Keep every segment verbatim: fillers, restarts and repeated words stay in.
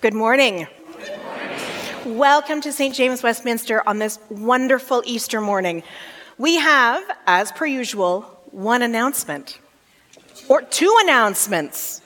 Good morning. Good morning. Welcome to Saint James Westminster on this wonderful Easter morning. We have, as per usual, one announcement, or two announcements.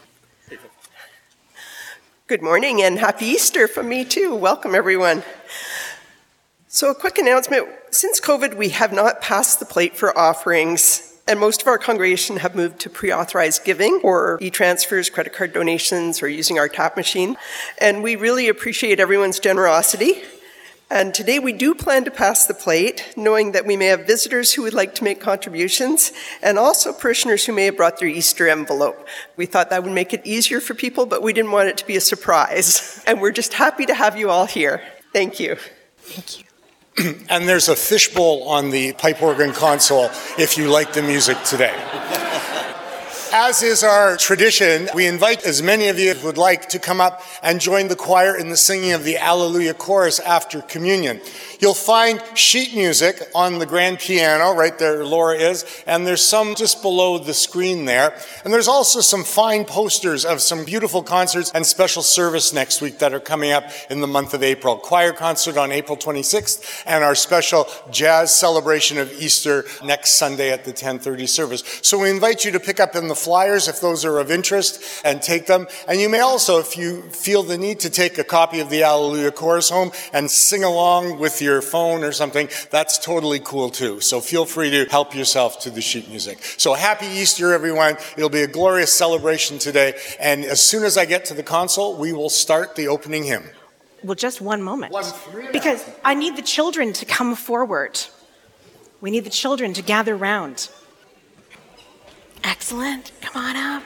Good morning and happy Easter from me too. Welcome everyone. So a quick announcement. Since COVID, we have not passed the plate for offerings, and most of our congregation have moved to pre-authorized giving or e-transfers, credit card donations, or using our tap machine. And we really appreciate everyone's generosity. And today we do plan to pass the plate, knowing that we may have visitors who would like to make contributions, and also parishioners who may have brought their Easter envelope. We thought that would make it easier for people, but we didn't want it to be a surprise. And we're just happy to have you all here. Thank you. Thank you. And there's a fishbowl on the pipe organ console if you like the music today. As is our tradition, we invite as many of you as would like to come up and join the choir in the singing of the Alleluia chorus after communion. You'll find sheet music on the grand piano, right there Laura is, and there's some just below the screen there. And there's also some fine posters of some beautiful concerts and special service next week that are coming up in the month of April. Choir concert on April twenty-sixth, and our special jazz celebration of Easter next Sunday at the ten thirty service. So we invite you to pick up in the flyers if those are of interest and take them. And you may also, if you feel the need, to take a copy of the Alleluia chorus home and sing along with your phone or something. That's totally cool too. So feel free to help yourself to the sheet music. So happy Easter, everyone. It'll be a glorious celebration today. And as soon as I get to the console, we will start the opening hymn. Well, just one moment. One, because I need the children to come forward. We need the children to gather round. Excellent. Come on up.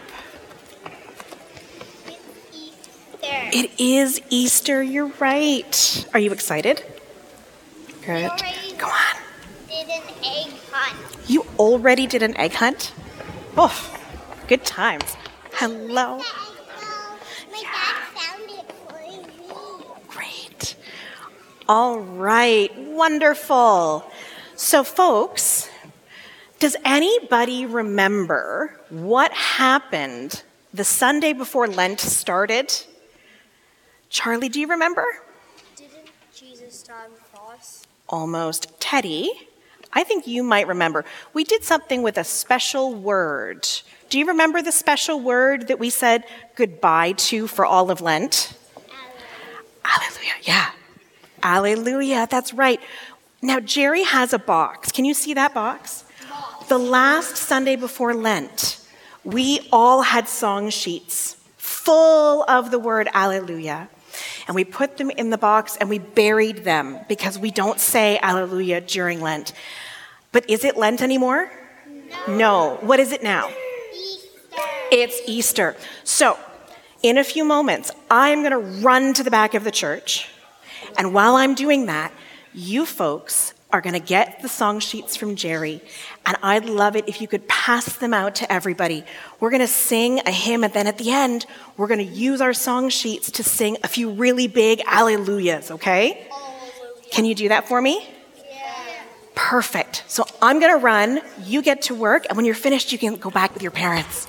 It's Easter. It is Easter. You're right. Are you excited? Good. Go on. Did an egg hunt. You already did an egg hunt? Oh, good times. Hello. My dad found it for me. Great. All right. Wonderful. So, folks, does anybody remember what happened the Sunday before Lent started? Charlie, do you remember? Didn't Jesus die on the cross? Almost. Teddy, I think you might remember. We did something with a special word. Do you remember the special word that we said goodbye to for all of Lent? Alleluia. Yeah. Alleluia. That's right. Now, Jerry has a box. Can you see that box? The last Sunday before Lent, we all had song sheets full of the word Alleluia. And we put them in the box and we buried them because we don't say Alleluia during Lent. But is it Lent anymore? No. No. What is it now? Easter. It's Easter. So, in a few moments, I'm going to run to the back of the church. And while I'm doing that, you folks are going to get the song sheets from Jerry, and I'd love it if you could pass them out to everybody. We're going to sing a hymn, and then at the end, we're going to use our song sheets to sing a few really big Alleluias, okay? Alleluia. Can you do that for me? Yeah. Perfect. So I'm going to run, you get to work, and when you're finished, you can go back with your parents.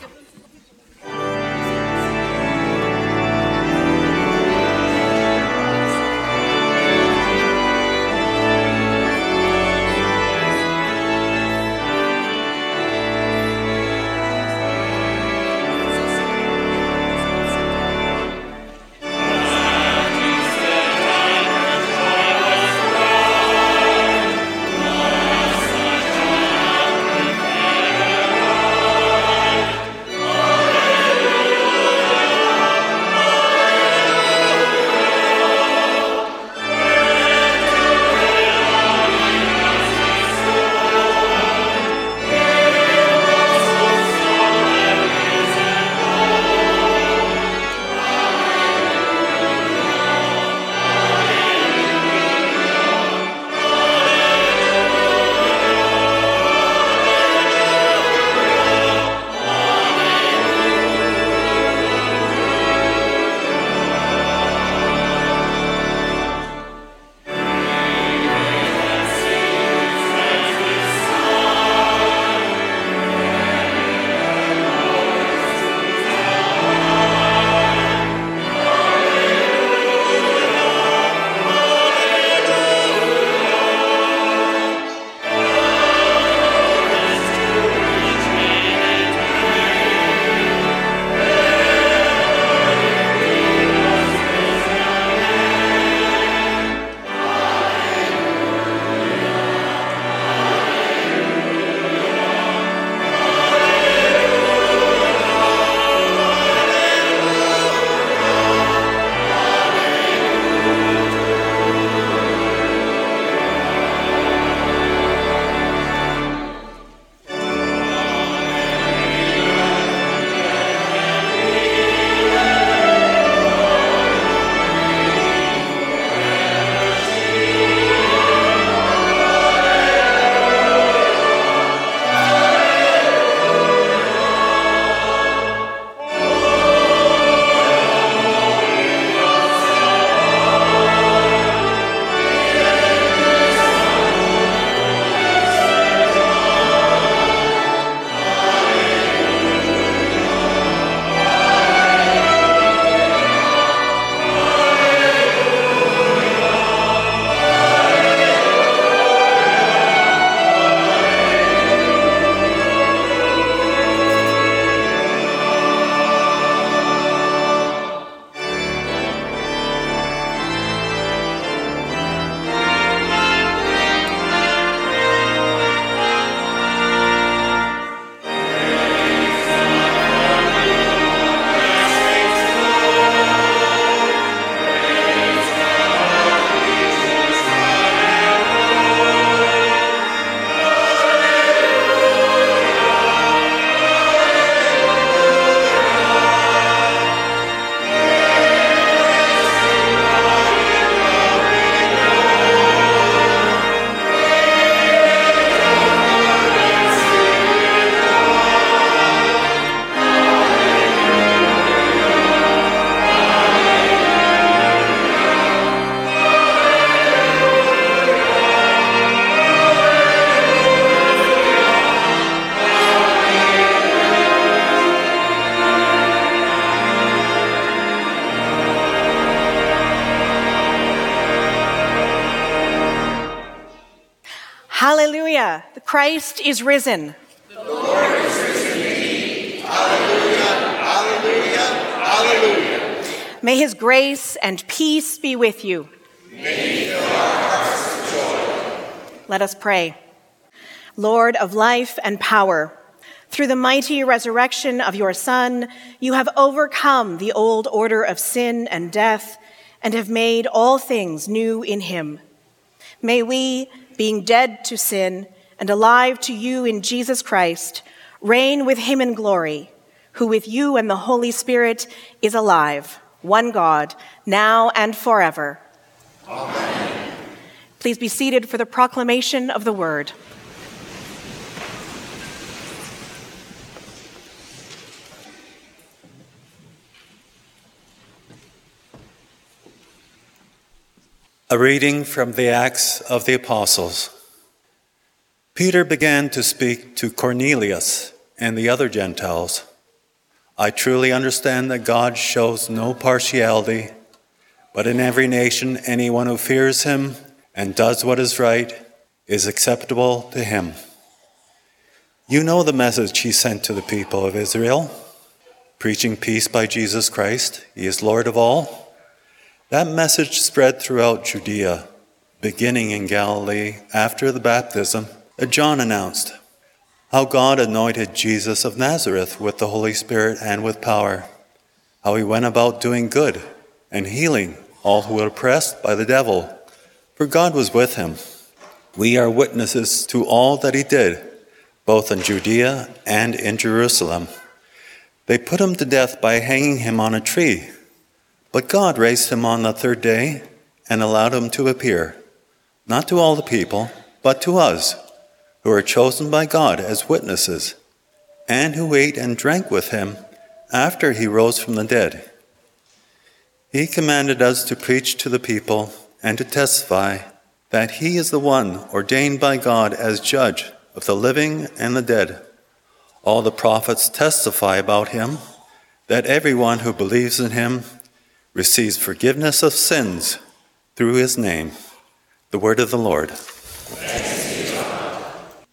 Hallelujah. The Christ is risen. The Lord is risen indeed. Hallelujah, hallelujah, hallelujah. May his grace and peace be with you. May he fill our hearts with joy. Let us pray. Lord of life and power, through the mighty resurrection of your Son, you have overcome the old order of sin and death and have made all things new in him. May we, being dead to sin and alive to you in Jesus Christ, reign with him in glory, who with you and the Holy Spirit is alive, one God, now and forever. Amen. Please be seated for the proclamation of the word. A reading from the Acts of the Apostles. Peter began to speak to Cornelius and the other Gentiles. I truly understand that God shows no partiality, but in every nation anyone who fears him and does what is right is acceptable to him. You know the message he sent to the people of Israel, preaching peace by Jesus Christ. He is Lord of all. That message spread throughout Judea, beginning in Galilee after the baptism that John announced, how God anointed Jesus of Nazareth with the Holy Spirit and with power, how he went about doing good and healing all who were oppressed by the devil, for God was with him. We are witnesses to all that he did, both in Judea and in Jerusalem. They put him to death by hanging him on a tree. But God raised him on the third day and allowed him to appear, not to all the people, but to us, who are chosen by God as witnesses, and who ate and drank with him after he rose from the dead. He commanded us to preach to the people and to testify that he is the one ordained by God as judge of the living and the dead. All the prophets testify about him, that everyone who believes in him receives forgiveness of sins through his name. The word of the Lord. Thanks be to God.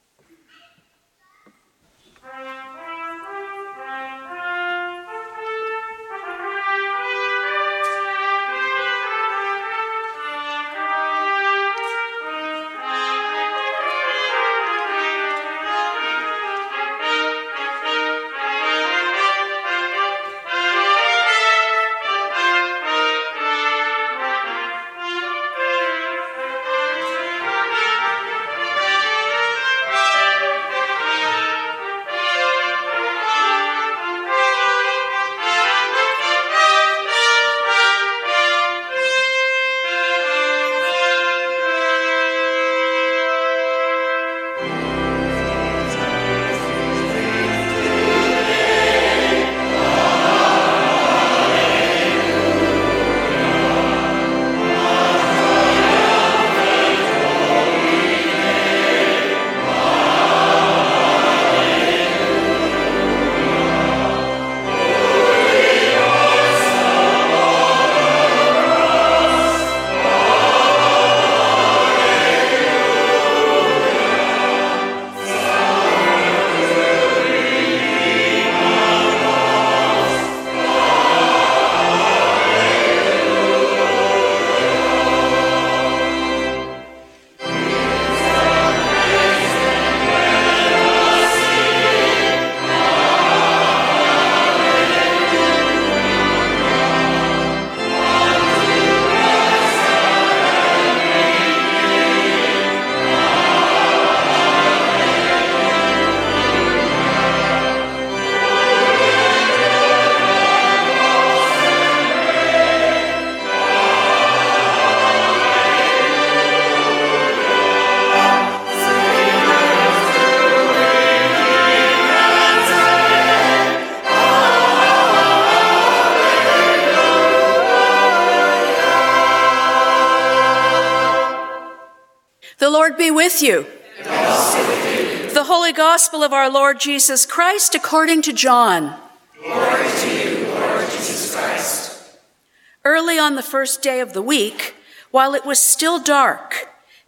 The Lord be with you. And also with you. The Holy Gospel of our Lord Jesus Christ according to John. Glory to you, Lord Jesus Christ. Early on the first day of the week, while it was still dark,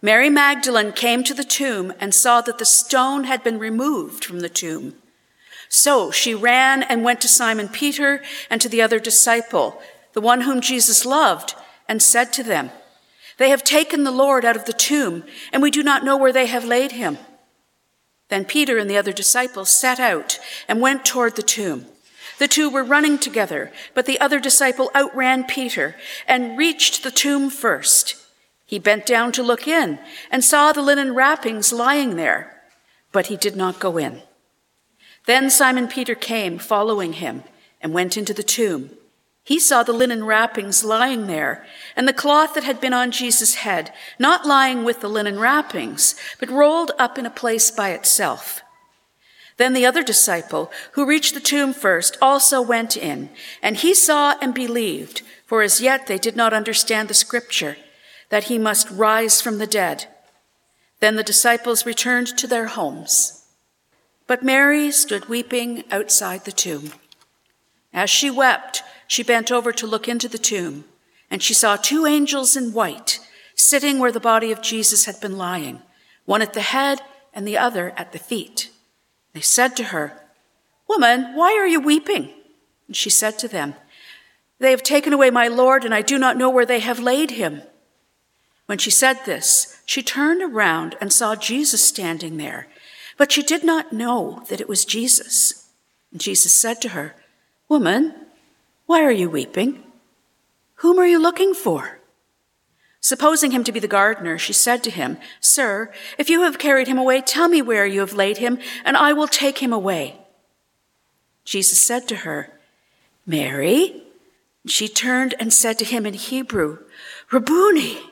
Mary Magdalene came to the tomb and saw that the stone had been removed from the tomb. So she ran and went to Simon Peter and to the other disciple, the one whom Jesus loved, and said to them, "They have taken the Lord out of the tomb, and we do not know where they have laid him." Then Peter and the other disciple set out and went toward the tomb. The two were running together, but the other disciple outran Peter and reached the tomb first. He bent down to look in and saw the linen wrappings lying there, but he did not go in. Then Simon Peter came, following him, and went into the tomb. He saw the linen wrappings lying there, and the cloth that had been on Jesus' head, not lying with the linen wrappings, but rolled up in a place by itself. Then the other disciple, who reached the tomb first, also went in, and he saw and believed, for as yet they did not understand the scripture, that he must rise from the dead. Then the disciples returned to their homes. But Mary stood weeping outside the tomb. As she wept, she bent over to look into the tomb, and she saw two angels in white sitting where the body of Jesus had been lying, one at the head and the other at the feet. They said to her, "Woman, why are you weeping?" And she said to them, "They have taken away my Lord, and I do not know where they have laid him." When she said this, she turned around and saw Jesus standing there, but she did not know that it was Jesus. And Jesus said to her, "Woman, why are you weeping? Whom are you looking for?" Supposing him to be the gardener, she said to him, "Sir, if you have carried him away, tell me where you have laid him, and I will take him away." Jesus said to her, "Mary." She turned and said to him in Hebrew, "Rabboni,"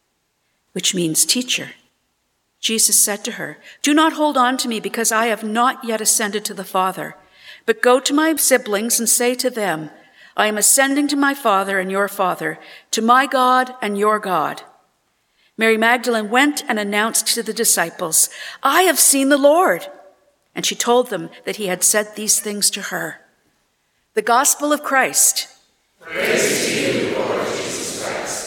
which means teacher. Jesus said to her, "Do not hold on to me, because I have not yet ascended to the Father. But go to my siblings and say to them, I am ascending to my Father and your Father, to my God and your God." Mary Magdalene went and announced to the disciples, "I have seen the Lord." And she told them that he had said these things to her. The Gospel of Christ. Praise to you, Lord Jesus Christ.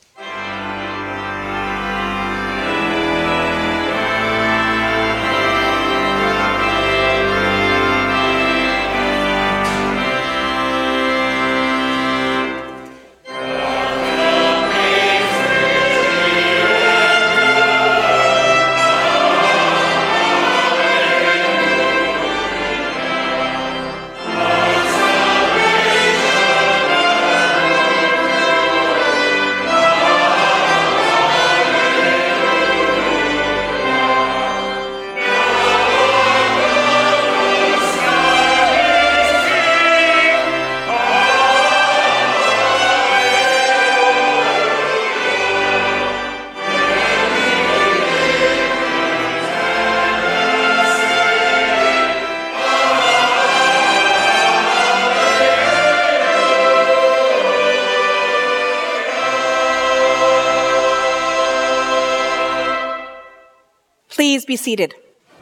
Please be seated.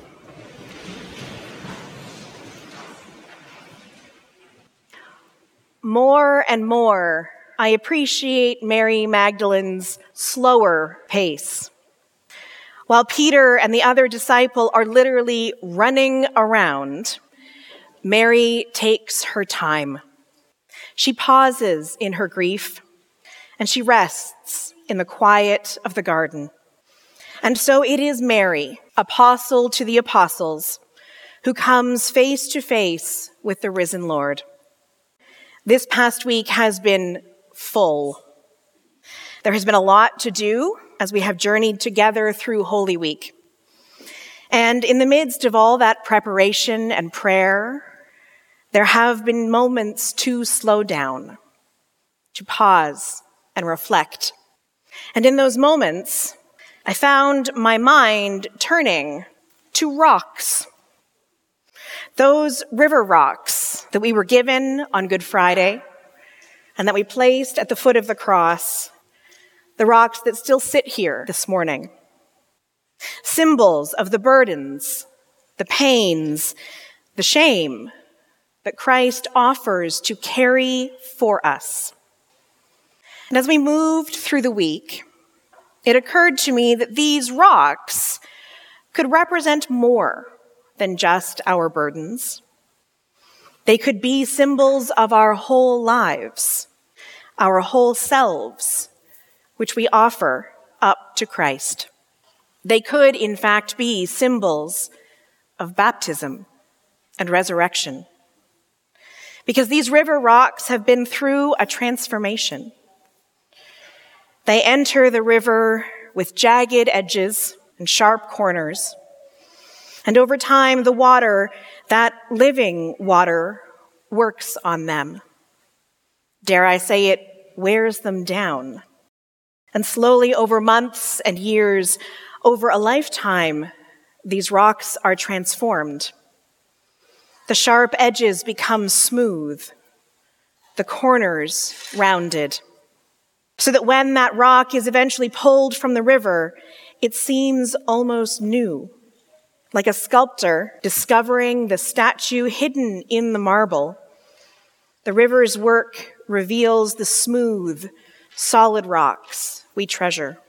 More and more, I appreciate Mary Magdalene's slower pace. While Peter and the other disciple are literally running around, Mary takes her time. She pauses in her grief, and she rests in the quiet of the garden. And so it is Mary, apostle to the apostles, who comes face to face with the risen Lord. This past week has been full. There has been a lot to do as we have journeyed together through Holy Week. And in the midst of all that preparation and prayer, there have been moments to slow down, to pause and reflect. And in those moments, I found my mind turning to rocks. Those river rocks that we were given on Good Friday and that we placed at the foot of the cross, the rocks that still sit here this morning. Symbols of the burdens, the pains, the shame that Christ offers to carry for us. And as we moved through the week, it occurred to me that these rocks could represent more than just our burdens. They could be symbols of our whole lives, our whole selves, which we offer up to Christ. They could, in fact, be symbols of baptism and resurrection, because these river rocks have been through a transformation. They enter the river with jagged edges and sharp corners, and over time, the water, that living water, works on them. Dare I say it, wears them down. And slowly, over months and years, over a lifetime, these rocks are transformed. The sharp edges become smooth, the corners rounded, so that when that rock is eventually pulled from the river, it seems almost new, like a sculptor discovering the statue hidden in the marble. The river's work reveals the smooth, solid rocks we treasure.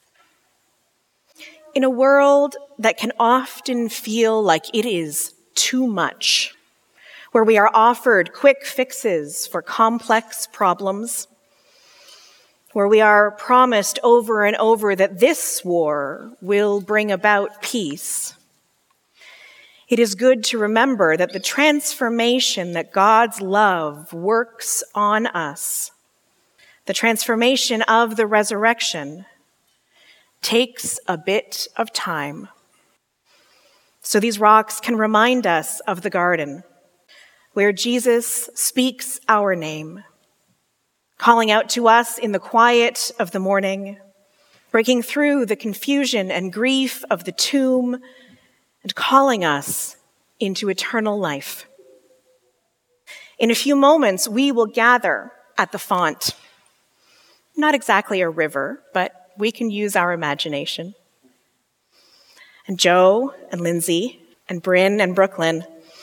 In a world that can often feel like it is too much, where we are offered quick fixes for complex problems, where we are promised over and over that this war will bring about peace, it is good to remember that the transformation that God's love works on us, the transformation of the resurrection, takes a bit of time. So these rocks can remind us of the garden, where Jesus speaks our name, calling out to us in the quiet of the morning, breaking through the confusion and grief of the tomb, and calling us into eternal life. In a few moments, we will gather at the font. Not exactly a river, but we can use our imagination. And Joe and Lindsay and Bryn and Brooklyn,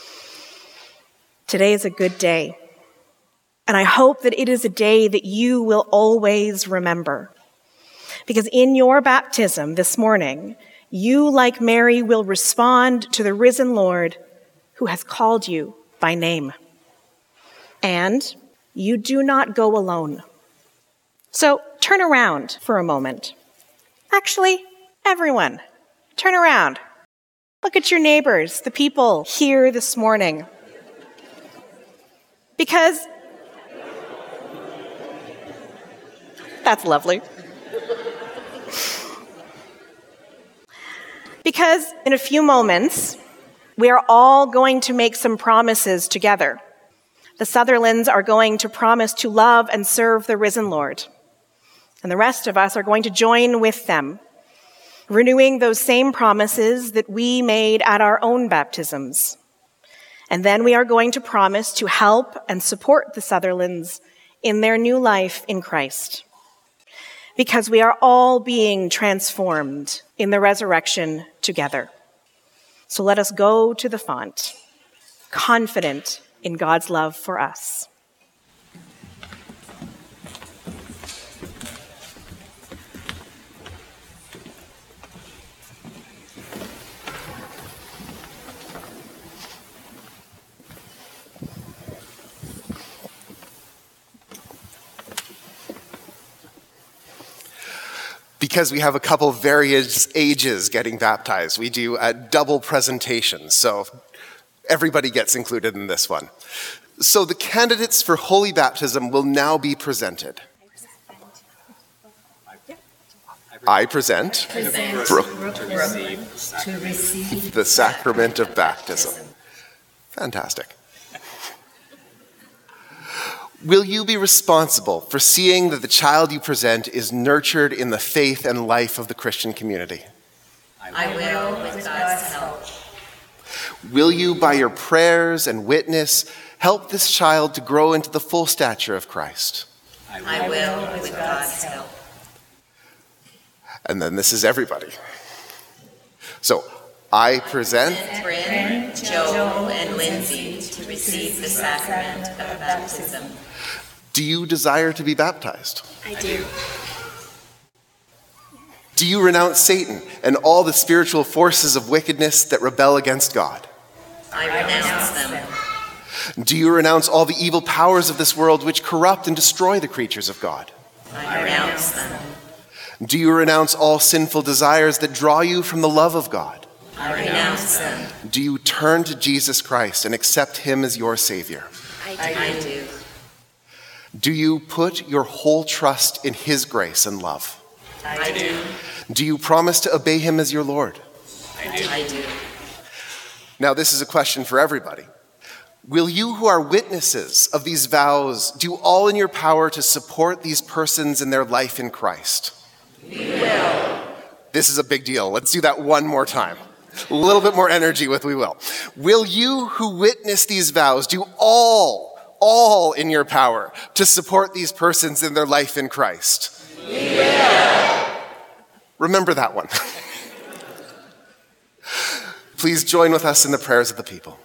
today is a good day. And I hope that it is a day that you will always remember. Because in your baptism this morning, you, like Mary, will respond to the risen Lord who has called you by name. And you do not go alone. So turn around for a moment. Actually, everyone, turn around. Look at your neighbors, the people here this morning. Because that's lovely. Because in a few moments, we are all going to make some promises together. The Sutherlands are going to promise to love and serve the risen Lord. And the rest of us are going to join with them, renewing those same promises that we made at our own baptisms. And then we are going to promise to help and support the Sutherlands in their new life in Christ. Because we are all being transformed in the resurrection together. So let us go to the font, confident in God's love for us. Because we have a couple various ages getting baptized, we do a double presentation, so everybody gets included in this one. So the candidates for holy baptism will now be presented. I present, present Brooke, Brooke to, receive to receive the sacrament of baptism. Fantastic. Will you be responsible for seeing that the child you present is nurtured in the faith and life of the Christian community? I will, with God's help. Will you, by your prayers and witness, help this child to grow into the full stature of Christ? I will, with God's help. And then this is everybody. So, I present Bryn, Joe, and Lindsay to receive the sacrament of baptism. Do you desire to be baptized? I do. Do you renounce Satan and all the spiritual forces of wickedness that rebel against God? I renounce them. Do you renounce all the evil powers of this world which corrupt and destroy the creatures of God? I renounce them. Do you renounce all sinful desires that draw you from the love of God? I renounce them. Do you turn to Jesus Christ and accept him as your Savior? I do. Do you put your whole trust in his grace and love? I do. Do you promise to obey him as your Lord? I do. Now, this is a question for everybody. Will you who are witnesses of these vows do all in your power to support these persons in their life in Christ? We will. This is a big deal. Let's do that one more time. A little bit more energy with we will. Will you who witness these vows do all, all in your power to support these persons in their life in Christ? We will. Remember that one. Please join with us in the prayers of the people.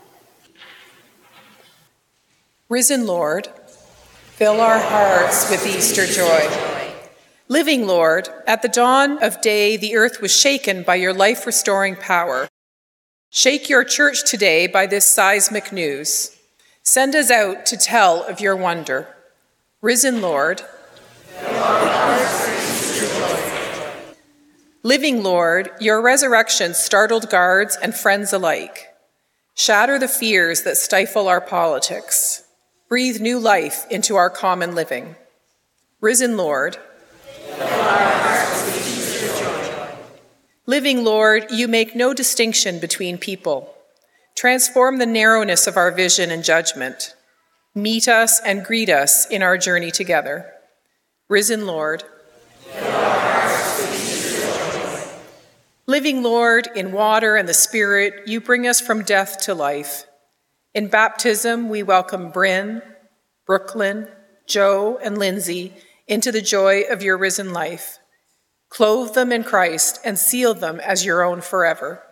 Risen Lord, fill our hearts with Easter joy. Living Lord, at the dawn of day, the earth was shaken by your life-restoring power. Shake your church today by this seismic news. Send us out to tell of your wonder. Risen Lord, fill our hearts with Easter joy. Living Lord, your resurrection startled guards and friends alike. Shatter the fears that stifle our politics. Breathe new life into our common living. Risen Lord, fill our hearts with Easter joy. Living Lord, you make no distinction between people. Transform the narrowness of our vision and judgment. Meet us and greet us in our journey together. Risen Lord, fill our hearts with Easter joy. Living Lord, in water and the Spirit, you bring us from death to life. In baptism, we welcome Bryn, Brooklyn, Joe, and Lindsay into the joy of your risen life. Clothe them in Christ and seal them as your own forever.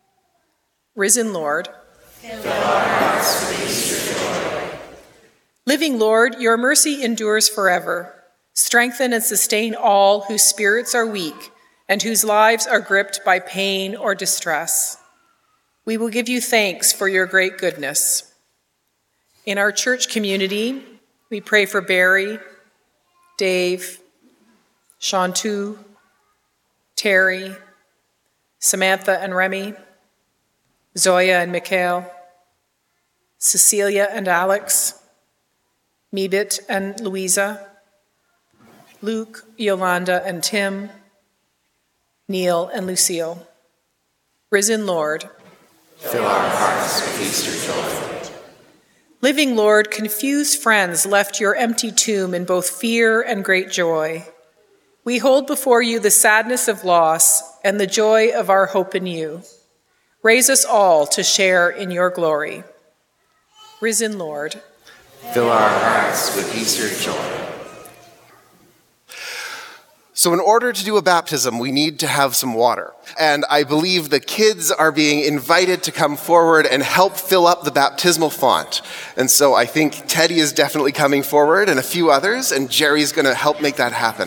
Risen Lord, fill our hearts with Easter joy. Living Lord, your mercy endures forever. Strengthen and sustain all whose spirits are weak and whose lives are gripped by pain or distress. We will give you thanks for your great goodness. In our church community, we pray for Barry, Dave, Shantu, Terry, Samantha and Remy, Zoya and Mikhail, Cecilia and Alex, Mebit and Louisa, Luke, Yolanda and Tim, Neil and Lucille. Risen Lord, fill our hearts with Easter joy. Living Lord, confused friends left your empty tomb in both fear and great joy. We hold before you the sadness of loss and the joy of our hope in you. Raise us all to share in your glory. Risen Lord, fill our hearts with Easter joy. So in order to do a baptism, we need to have some water. And I believe the kids are being invited to come forward and help fill up the baptismal font. And so I think Teddy is definitely coming forward and a few others, and Jerry's going to help make that happen.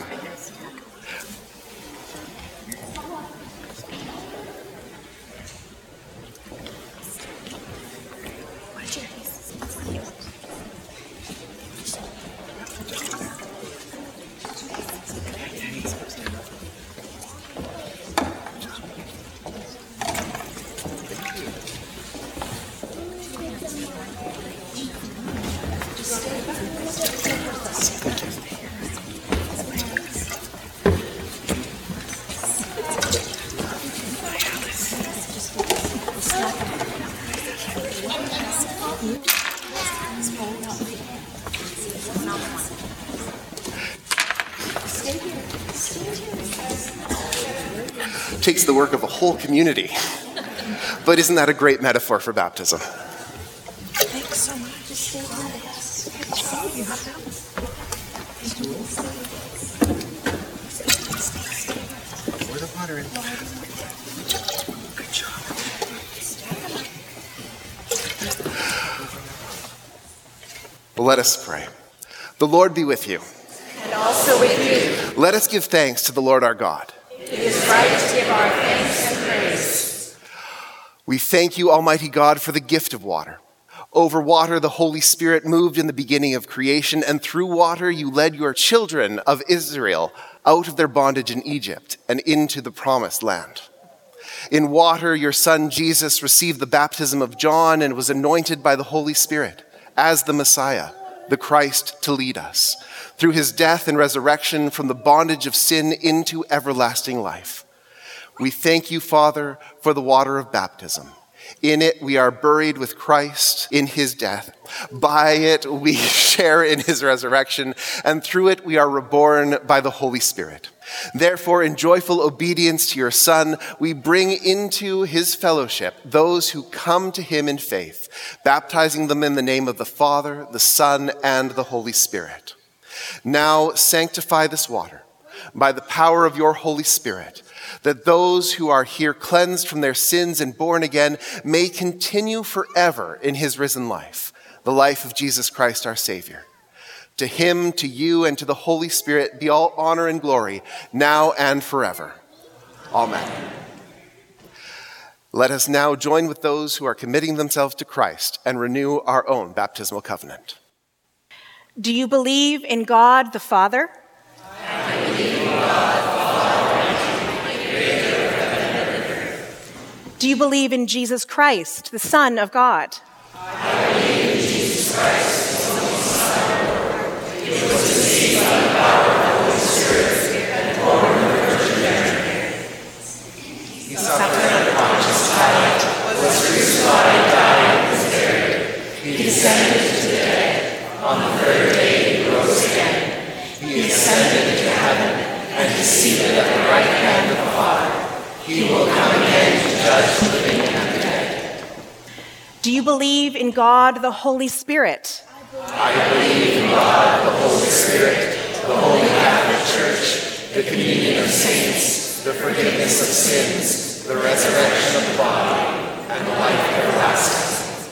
Takes the work of a whole community. But isn't that a great metaphor for baptism? Thanks so much. Pour the water in. Good job. Well, let us pray. The Lord be with you. and also with you. Let us give thanks to the Lord our God. It It is right to give our thanks and praise. We thank you, Almighty God, for the gift of water. Over water, the Holy Spirit moved in the beginning of creation, and through water, you led your children of Israel out of their bondage in Egypt and into the promised land. In water, your son Jesus received the baptism of John and was anointed by the Holy Spirit as the Messiah, the Christ, to lead us through his death and resurrection from the bondage of sin into everlasting life. We thank you, Father, for the water of baptism. In it, we are buried with Christ in his death. By it, we share in his resurrection, and through it, we are reborn by the Holy Spirit. Therefore, in joyful obedience to your Son, we bring into his fellowship those who come to him in faith, baptizing them in the name of the Father, the Son, and the Holy Spirit. Now, sanctify this water by the power of your Holy Spirit, that those who are here cleansed from their sins and born again may continue forever in his risen life, the life of Jesus Christ our Savior. To him, to you, and to the Holy Spirit be all honor and glory, now and forever. Amen. Let us now join with those who are committing themselves to Christ and renew our own baptismal covenant. Do you believe in God the Father? I believe in God the Father, creator of heaven and earth. Do you believe in Jesus Christ, the Son of God? I believe in Jesus Christ, the only Son of God. He was conceived by the power of the Holy Spirit and born of the Virgin Mary. He suffered under Pontius Pilate, was crucified, died, and was buried. He descended to the dead. On the third day he rose again. He ascended into heaven and is seated at the right hand of the Father. He will come again to judge the living and the dead. Do you believe in God the Holy Spirit? I believe in God the Holy Spirit, the Holy Catholic Church, the communion of saints, the forgiveness of sins, the resurrection of the body, and the life everlasting.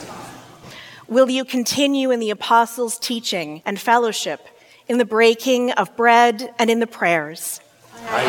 Will you continue in the apostles' teaching and fellowship, in the breaking of bread and in the prayers? I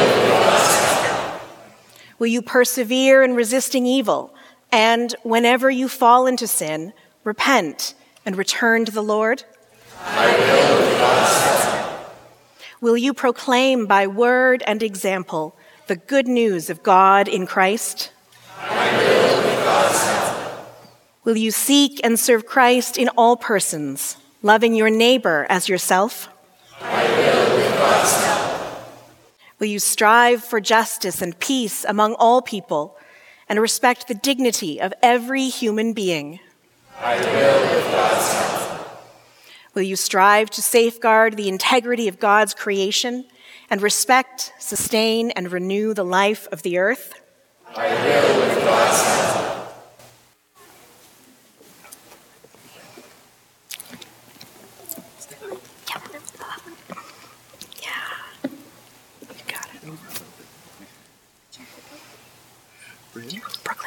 will. Will you persevere in resisting evil, and whenever you fall into sin, repent and return to the Lord? I will with God's help. Will you proclaim by word and example the good news of God in Christ? I will with God's help. Will you seek and serve Christ in all persons, loving your neighbor as yourself? I will with God's help. Will you strive for justice and peace among all people and respect the dignity of every human being? I will with God's help. Will you strive to safeguard the integrity of God's creation and respect, sustain, and renew the life of the earth? I will with God's help. Brooklyn.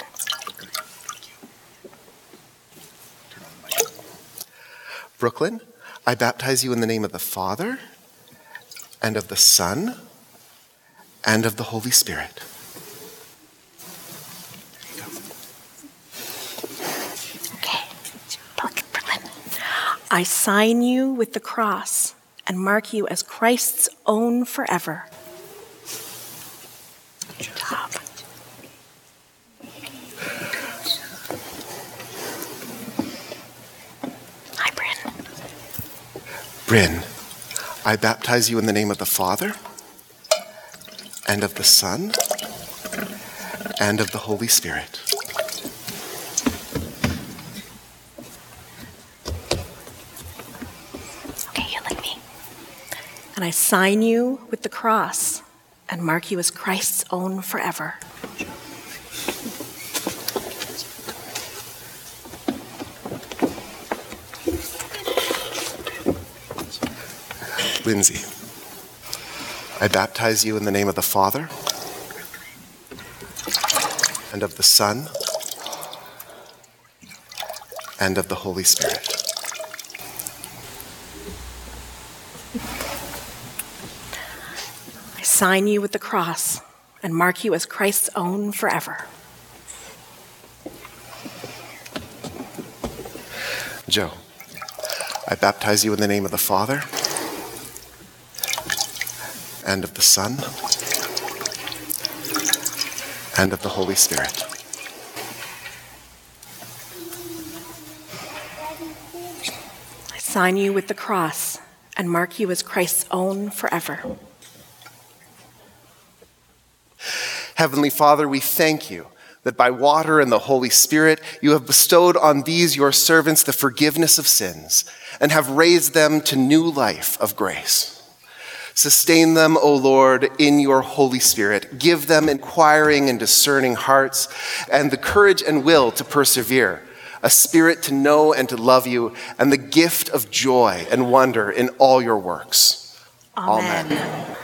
Brooklyn, I baptize you in the name of the Father, and of the Son, and of the Holy Spirit. Okay. Brooklyn. I sign you with the cross and mark you as Christ's own forever. Good job. Hi, Bryn. Bryn, I baptize you in the name of the Father, and of the Son, and of the Holy Spirit. Okay, you like me. And I sign you with the cross and mark you as Christ's own forever. Lindsay, I baptize you in the name of the Father, and of the Son, and of the Holy Spirit. I sign you with the cross and mark you as Christ's own forever. Joe, I baptize you in the name of the Father, and of the Son, and of the Holy Spirit. I sign you with the cross and mark you as Christ's own forever. Heavenly Father, we thank you that by water and the Holy Spirit, you have bestowed on these your servants the forgiveness of sins and have raised them to new life of grace. Sustain them, O Lord, in your Holy Spirit. Give them inquiring and discerning hearts and the courage and will to persevere, a spirit to know and to love you, and the gift of joy and wonder in all your works. Amen. Amen.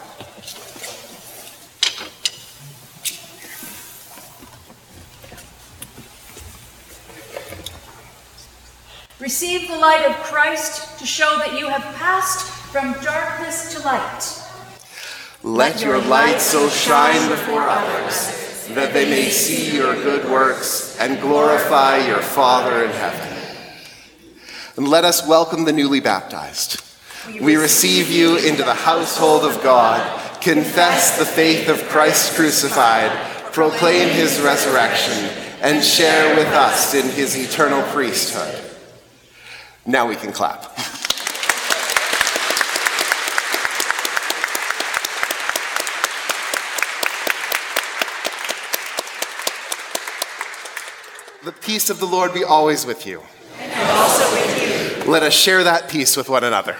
Receive the light of Christ to show that you have passed from darkness to light. Let your light so shine before others that they may see your good works and glorify your Father in heaven. And let us welcome the newly baptized. We receive you into the household of God, confess the faith of Christ crucified, proclaim his resurrection, and share with us in his eternal priesthood. Now we can clap. The peace of the Lord be always with you. And also with you. Let us share that peace with one another.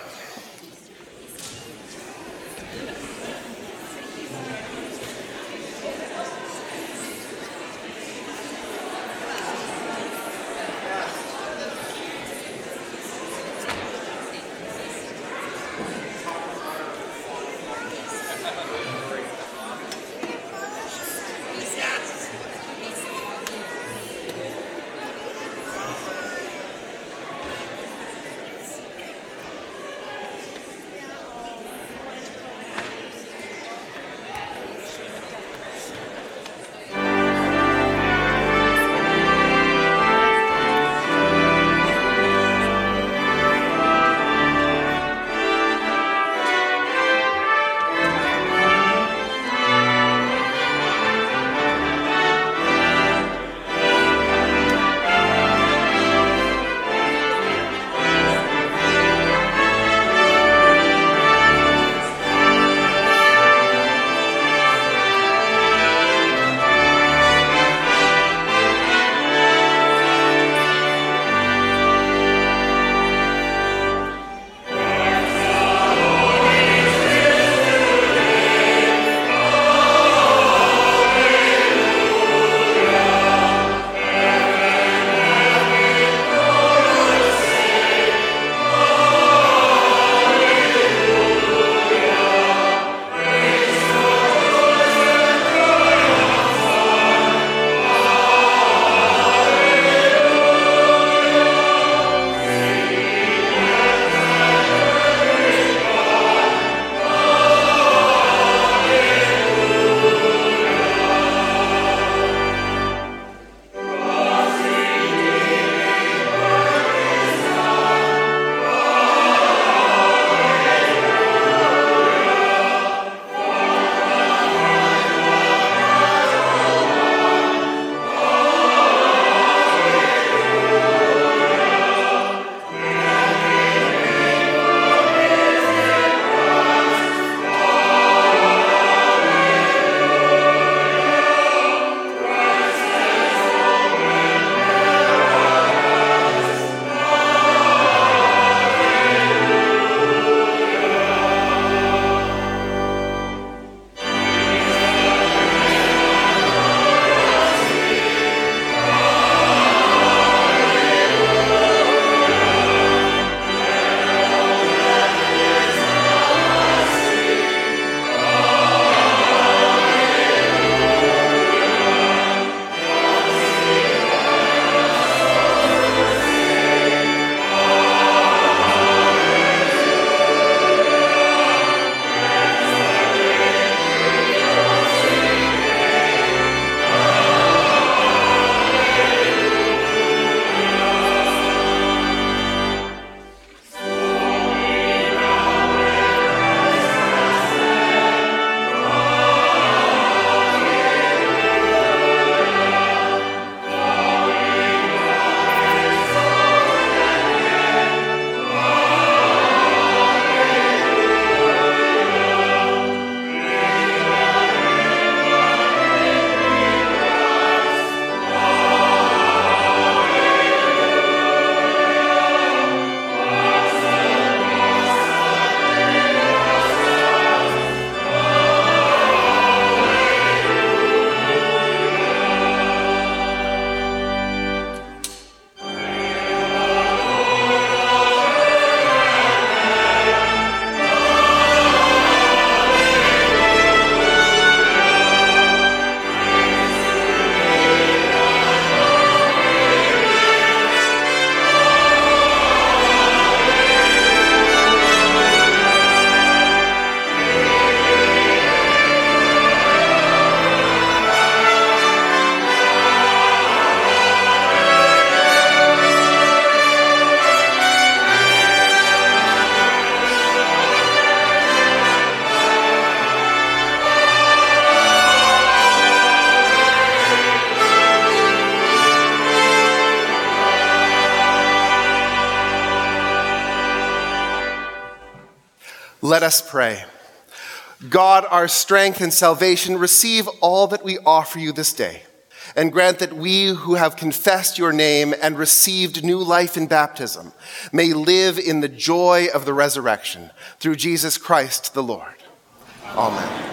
Let us pray. God, our strength and salvation, receive all that we offer you this day, and grant that we who have confessed your name and received new life in baptism may live in the joy of the resurrection through Jesus Christ the Lord. Amen.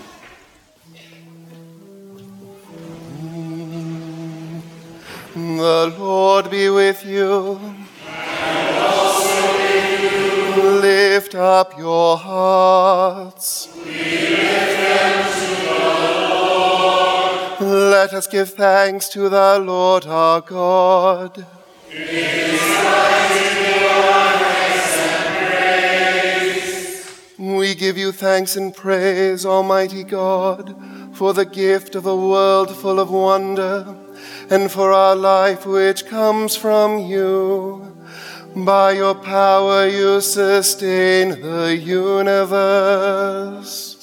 The Lord be with you. And also with you. Lift up your hearts. We lift them to the Lord. Let us give thanks to the Lord our God. It is right to give our thanks and praise. We give you thanks and praise, Almighty God, for the gift of a world full of wonder, and for our life which comes from you. By your power you sustain the universe.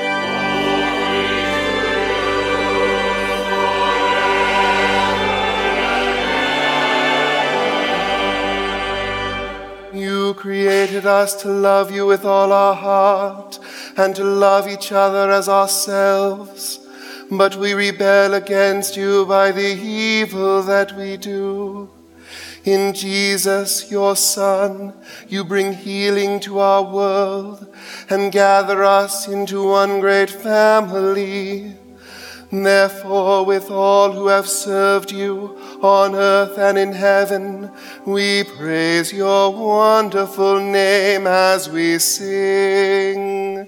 You created us to love you with all our heart, and to love each other as ourselves. But we rebel against you by the evil that we do. In Jesus, your Son, you bring healing to our world and gather us into one great family. Therefore, with all who have served you on earth and in heaven, we praise your wonderful name as we sing.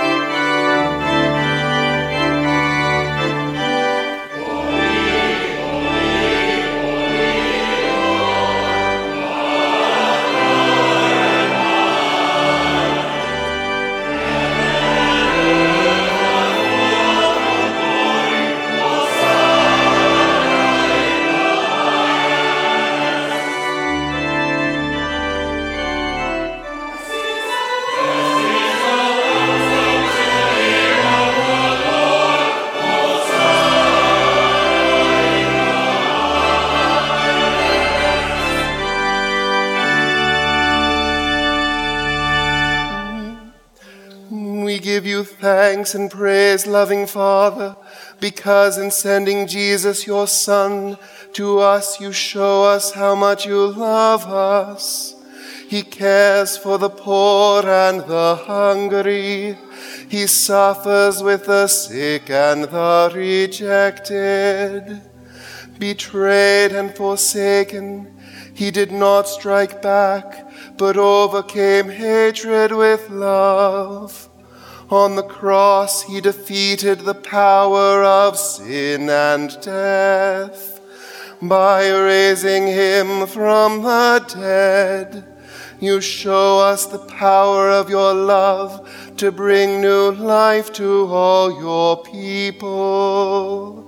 Thanks and praise, loving Father, because in sending Jesus, your Son, to us, you show us how much you love us. He cares for the poor and the hungry. He suffers with the sick and the rejected. Betrayed and forsaken, he did not strike back, but overcame hatred with love. On the cross, he defeated the power of sin and death. By raising him from the dead, you show us the power of your love to bring new life to all your people.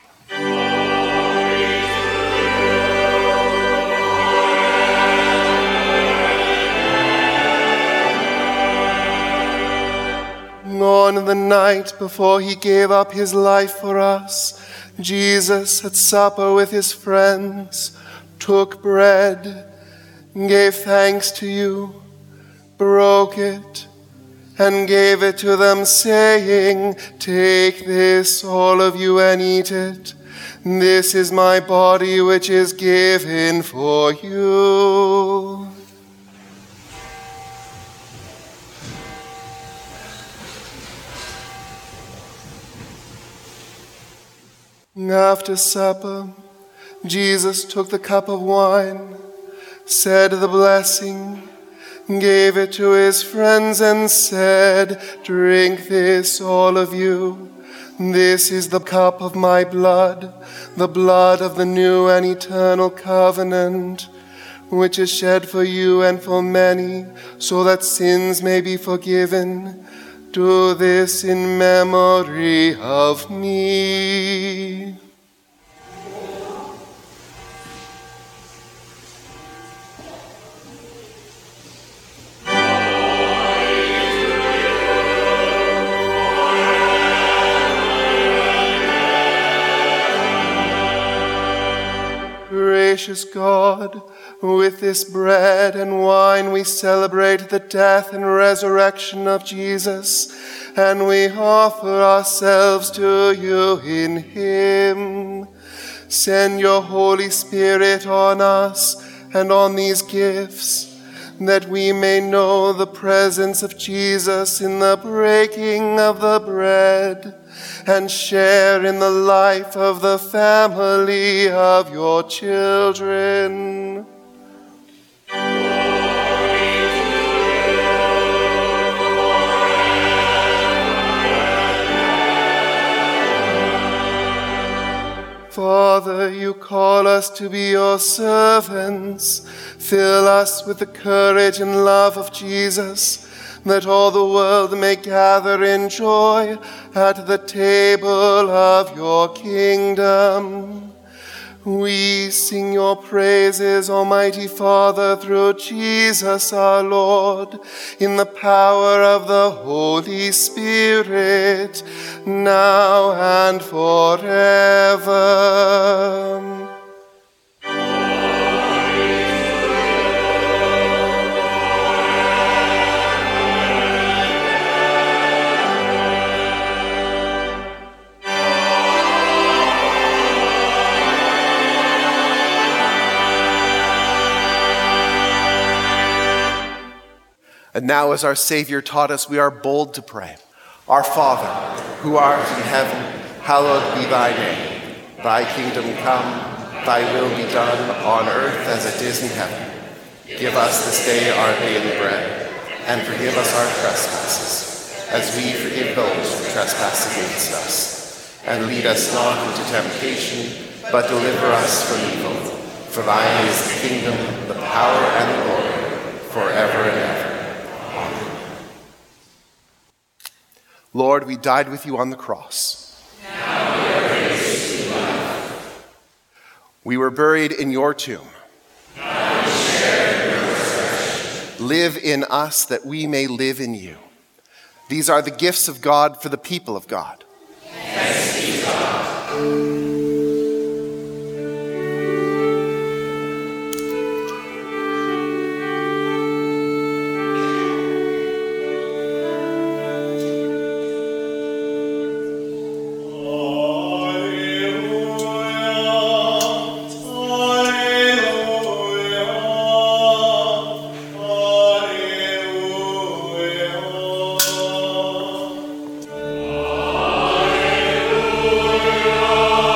On the night before he gave up his life for us, Jesus at supper with his friends took bread, gave thanks to you, broke it, and gave it to them, saying, "Take this, all of you, and eat it. This is my body which is given for you." After supper, Jesus took the cup of wine, said the blessing, gave it to his friends, and said, "Drink this, all of you. This is the cup of my blood, the blood of the new and eternal covenant, which is shed for you and for many, so that sins may be forgiven. Do this in memory of me." gracious God, with this bread and wine we celebrate the death and resurrection of Jesus, and we offer ourselves to you in him. Send your Holy Spirit on us and on these gifts, that we may know the presence of Jesus in the breaking of the bread, and share in the life of the family of your children. Father, you call us to be your servants. Fill us with the courage and love of Jesus, that all the world may gather in joy at the table of your kingdom. We sing your praises, Almighty Father, through Jesus our Lord, in the power of the Holy Spirit, now and forever. And now, as our Savior taught us, we are bold to pray. Our Father, who art in heaven, hallowed be thy name. Thy kingdom come, thy will be done on earth as it is in heaven. Give us this day our daily bread, and forgive us our trespasses, as we forgive those who trespass against us. And lead us not into temptation, but deliver us from evil. For thine is the kingdom, the power, and the glory, forever and ever. Lord, we died with you on the cross. Now we are raised to life. We were buried in your tomb. Now we share in your resurrection. Live in us that we may live in you. These are the gifts of God for the people of God. Thanks be to God. Alleluia.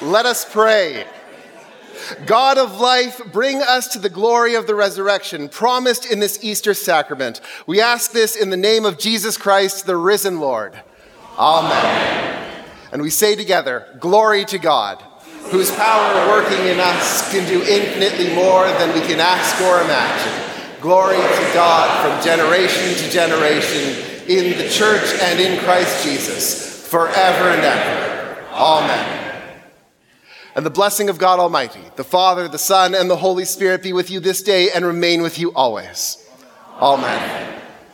Let us pray. God of life, bring us to the glory of the resurrection promised in this Easter sacrament. We ask this in the name of Jesus Christ, the risen Lord. Amen. Amen. And we say together, glory to God, whose power working in us can do infinitely more than we can ask or imagine. Glory to God from generation to generation in the church and in Christ Jesus, forever and ever. Amen. And the blessing of God Almighty, the Father, the Son, and the Holy Spirit be with you this day and remain with you always. Amen.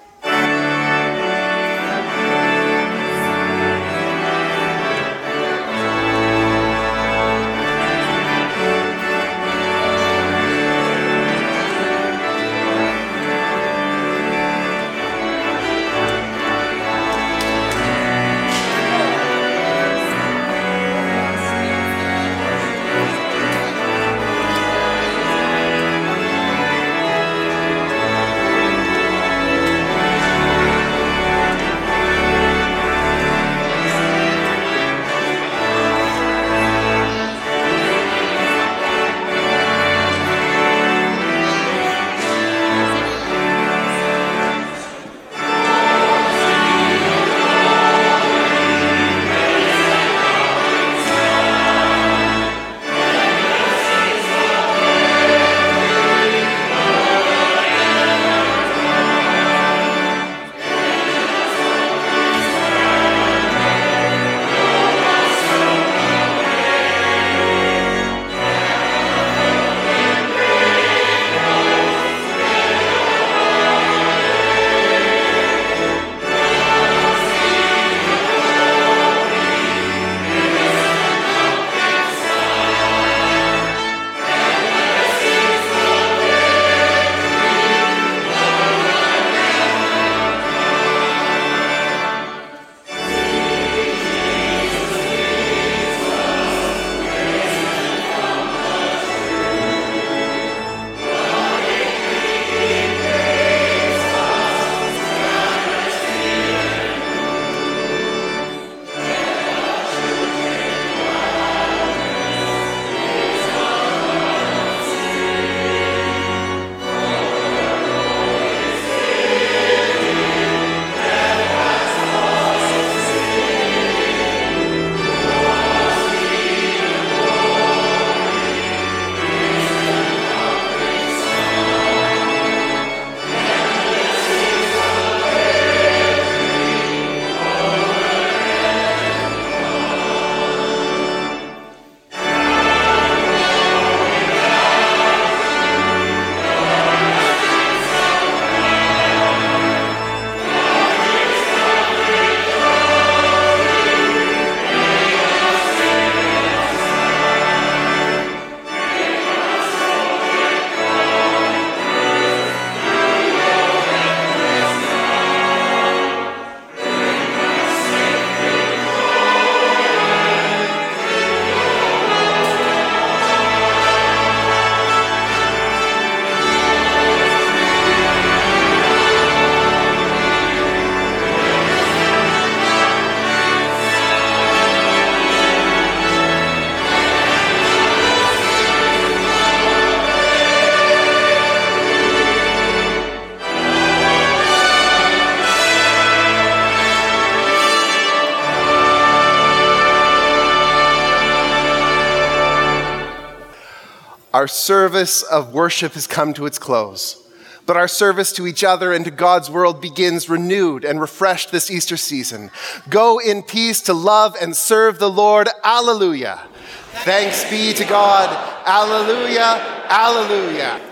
Our service of worship has come to its close, but our service to each other and to God's world begins renewed and refreshed this Easter season. Go in peace to love and serve the Lord. Alleluia. Thanks be to God. Alleluia. Alleluia.